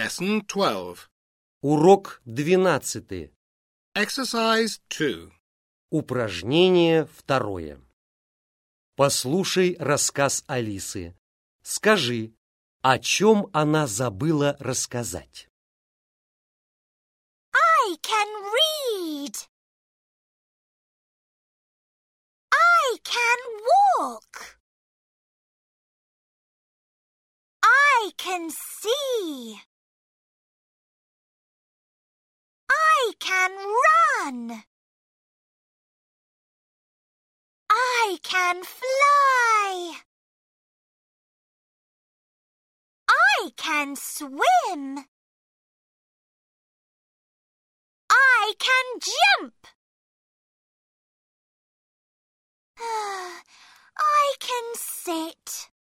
Lesson 12. Урок 12. Exercise 2. Упражнение 2. Послушай рассказ Алисы. Скажи, о чем она забыла рассказать. I can read. I can walk. I can see. I can run. I can fly. I can swim. I can jump. I can sit.